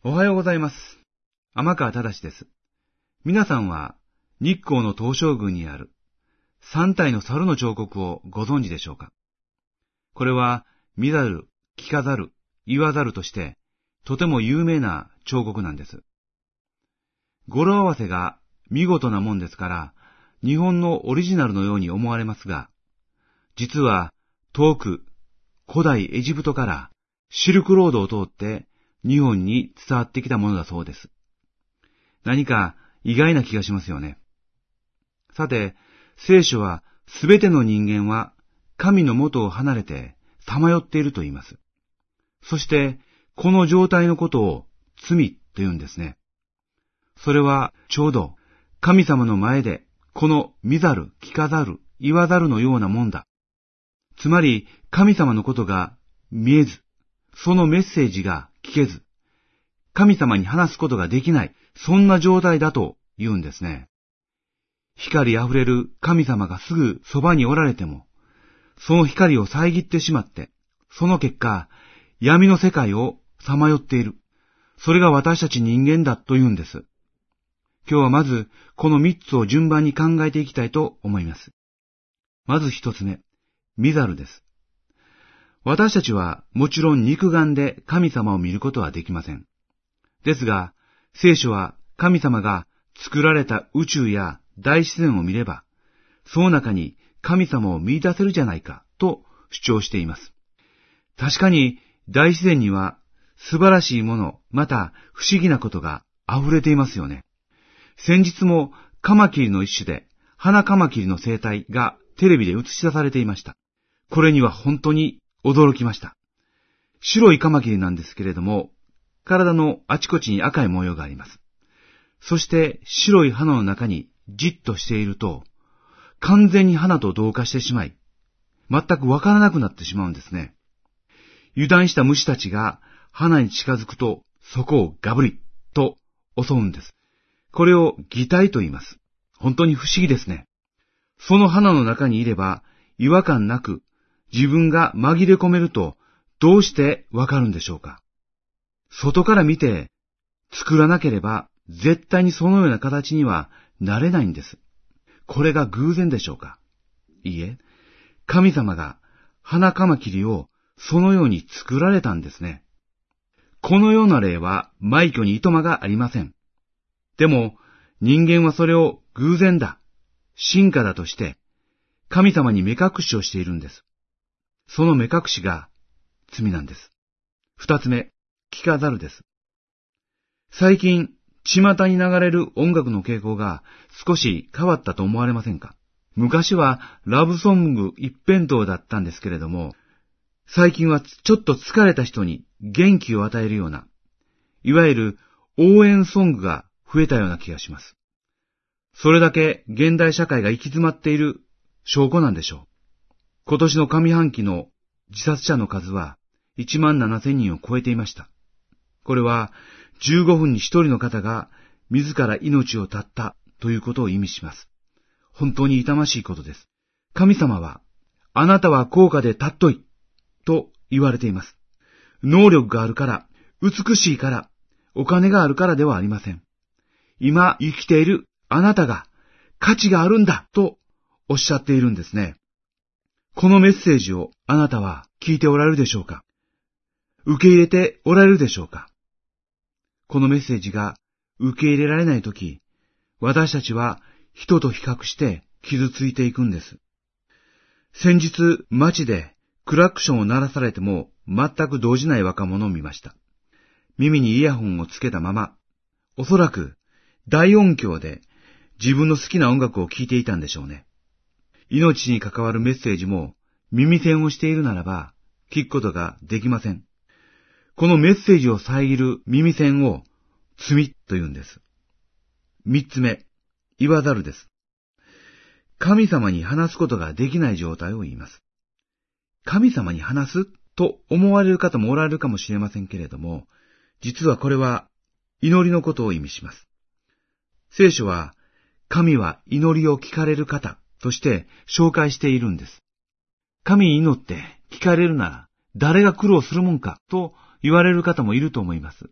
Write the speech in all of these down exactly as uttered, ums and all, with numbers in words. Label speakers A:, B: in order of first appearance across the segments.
A: おはようございます。天川忠です。皆さんは日光の東照宮にある三体の猿の彫刻をご存知でしょうか？これは見ざる、聞かざる、言わざるとしてとても有名な彫刻なんです。語呂合わせが見事なもんですから日本のオリジナルのように思われますが、実は遠く古代エジプトからシルクロードを通って日本に伝わってきたものだそうです。何か意外な気がしますよね。さて、聖書はすべての人間は神の元を離れてさまよっていると言います。そしてこの状態のことを罪と言うんですね。それはちょうど神様の前でこの見ざる、聞かざる、言わざるのようなもんだ。つまり神様のことが見えず、そのメッセージが聞けず、神様に話すことができない、そんな状態だと言うんですね。光あふれる神様がすぐそばにおられても、その光を遮ってしまって、その結果、闇の世界をさまよっている。それが私たち人間だと言うんです。今日はまず、この三つを順番に考えていきたいと思います。まず一つ目、見ざるです。私たちはもちろん肉眼で神様を見ることはできません。ですが、聖書は神様が作られた宇宙や大自然を見れば、その中に神様を見出せるじゃないかと主張しています。確かに大自然には素晴らしいもの、また不思議なことが溢れていますよね。先日もカマキリの一種で花カマキリの生態がテレビで映し出されていました。これには本当に驚きました。白いカマキリなんですけれども、体のあちこちに赤い模様があります。そして白い花の中にじっとしていると、完全に花と同化してしまい、全くわからなくなってしまうんですね。油断した虫たちが花に近づくと、そこをガブリッと襲うんです。これを擬態と言います。本当に不思議ですね。その花の中にいれば違和感なく自分が紛れ込めるとどうしてわかるんでしょうか。外から見て作らなければ絶対にそのような形にはなれないんです。これが偶然でしょうか。いいえ、神様が花カマキリをそのように作られたんですね。このような例は枚挙にいとまがありません。でも人間はそれを偶然だ、進化だとして神様に目隠しをしているんです。その目隠しが罪なんです。二つ目、聞かざるです。最近、巷に流れる音楽の傾向が少し変わったと思われませんか？昔はラブソング一辺倒だったんですけれども、最近はちょっと疲れた人に元気を与えるような、いわゆる応援ソングが増えたような気がします。それだけ現代社会が行き詰まっている証拠なんでしょう。今年の上半期の自殺者の数はいちまんななせんにんを超えていました。これはじゅうごふんにひとりの方が自ら命を絶ったということを意味します。本当に痛ましいことです。神様は、あなたは高価で尊いと言われています。能力があるから、美しいから、お金があるからではありません。今生きているあなたが価値があるんだとおっしゃっているんですね。このメッセージをあなたは聞いておられるでしょうか？受け入れておられるでしょうか？このメッセージが受け入れられないとき、私たちは人と比較して傷ついていくんです。先日街でクラクションを鳴らされても全く動じない若者を見ました。耳にイヤホンをつけたまま、おそらく大音響で自分の好きな音楽を聴いていたんでしょうね。命に関わるメッセージも耳栓をしているならば聞くことができません。このメッセージを遮る耳栓を罪と言うんです。三つ目、言わざるです。神様に話すことができない状態を言います。神様に話すと思われる方もおられるかもしれませんけれども、実はこれは祈りのことを意味します。聖書は神は祈りを聞かれる方として紹介しているんです。神に祈って聞かれるなら誰が苦労するもんかと言われる方もいると思います。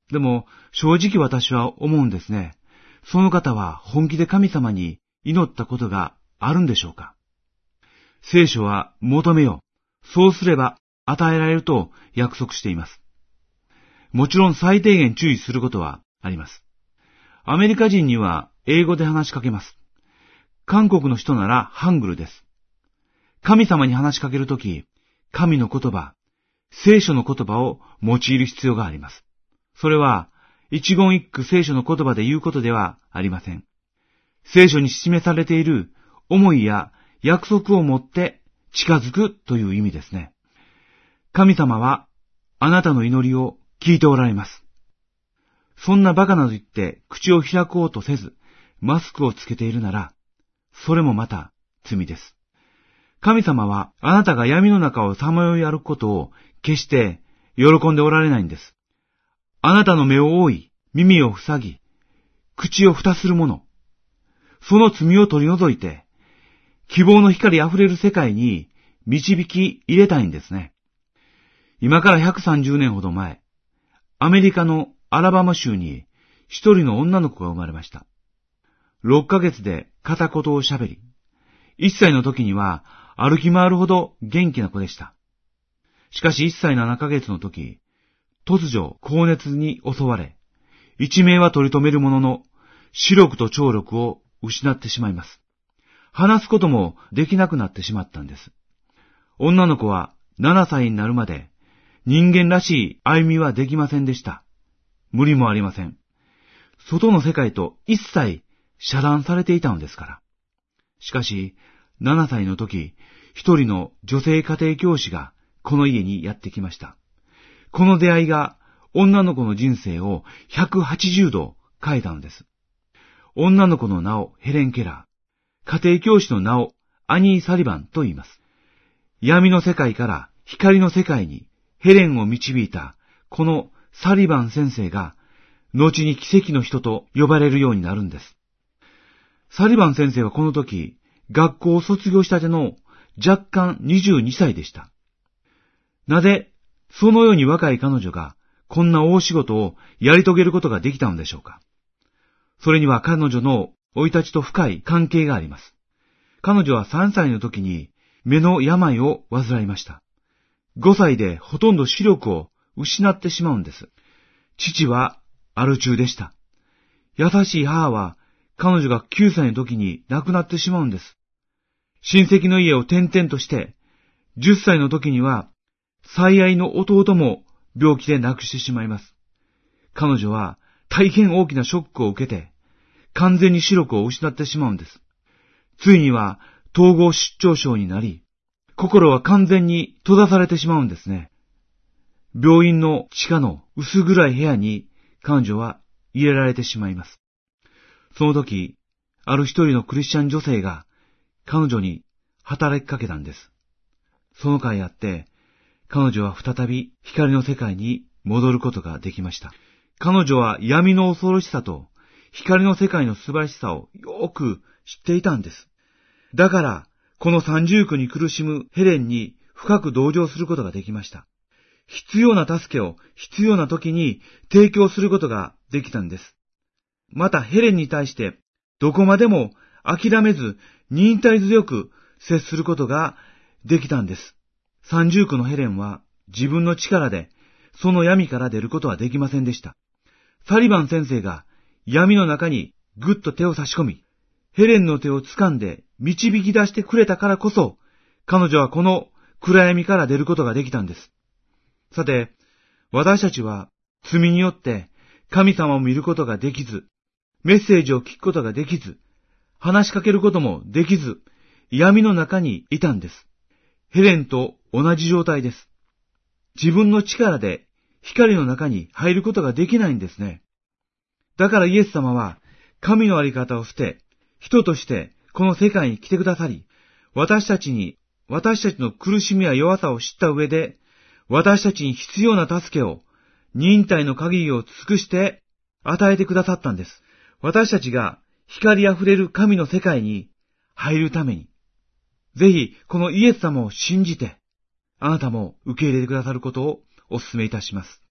A: でも、正直私は思うんですね。その方は本気で神様に祈ったことがあるんでしょうか？聖書は求めよう。そうすれば与えられると約束しています。もちろん最低限注意することはあります。アメリカ人には英語で話しかけます。韓国の人ならハングルです。神様に話しかけるとき、神の言葉、聖書の言葉を用いる必要があります。それは一言一句聖書の言葉で言うことではありません。聖書に示されている思いや約束を持って近づくという意味ですね。神様はあなたの祈りを聞いておられます。そんなバカなど言って口を開こうとせず、マスクをつけているなら、それもまた罪です。神様はあなたが闇の中をさまよい歩くことを決して喜んでおられないんです。あなたの目を覆い、耳を塞ぎ、口を蓋するもの、その罪を取り除いて、希望の光あふれる世界に導き入れたいんですね。今からひゃくさんじゅうねんほど前、アメリカのアラバマ州に一人の女の子が生まれました。ろっかげつで片言を喋り、いっさいの時には歩き回るほど元気な子でした。しかしいっさいななかげつの時、突如高熱に襲われ、一命は取り留めるものの、視力と聴力を失ってしまいます。話すこともできなくなってしまったんです。女の子はななさいになるまで人間らしい歩みはできませんでした。無理もありません。外の世界と一切遮断されていたのですから。しかし、ななさいの時、一人の女性家庭教師がこの家にやってきました。この出会いが女の子の人生をひゃくはちじゅうど変えたのです。女の子の名をヘレン・ケラー、家庭教師の名をアニー・サリバンと言います。闇の世界から光の世界にヘレンを導いたこのサリバン先生が後に奇跡の人と呼ばれるようになるんです。サリバン先生はこの時、学校を卒業したての若干にじゅうにさいでした。なぜ、そのように若い彼女がこんな大仕事をやり遂げることができたのでしょうか。それには彼女の生い立ちと深い関係があります。彼女はさんさいの時に目の病を患いました。ごさいでほとんど視力を失ってしまうんです。父はアル中でした。優しい母は彼女がきゅうさいの時に亡くなってしまうんです。親戚の家を転々として、じゅっさいの時には最愛の弟も病気で亡くしてしまいます。彼女は大変大きなショックを受けて、完全に視力を失ってしまうんです。ついには統合失調症になり、心は完全に閉ざされてしまうんですね。病院の地下の薄暗い部屋に彼女は入れられてしまいます。その時、ある一人のクリスチャン女性が彼女に働きかけたんです。その甲斐あって、彼女は再び光の世界に戻ることができました。彼女は闇の恐ろしさと光の世界の素晴らしさをよく知っていたんです。だから、この三重苦に苦しむヘレンに深く同情することができました。必要な助けを必要な時に提供することができたんです。またヘレンに対してどこまでも諦めず忍耐強く接することができたんです。三重苦のヘレンは自分の力でその闇から出ることはできませんでした。サリバン先生が闇の中にぐっと手を差し込み、ヘレンの手を掴んで導き出してくれたからこそ、彼女はこの暗闇から出ることができたんです。さて、私たちは罪によって神様を見ることができず、メッセージを聞くことができず、話しかけることもできず、闇の中にいたんです。ヘレンと同じ状態です。自分の力で光の中に入ることができないんですね。だからイエス様は神のあり方を捨て、人としてこの世界に来てくださり、私たちに私たちの苦しみや弱さを知った上で、私たちに必要な助けを忍耐の限りを尽くして与えてくださったんです。私たちが光あふれる神の世界に入るために、ぜひこのイエス様を信じて、あなたも受け入れてくださることをお勧めいたします。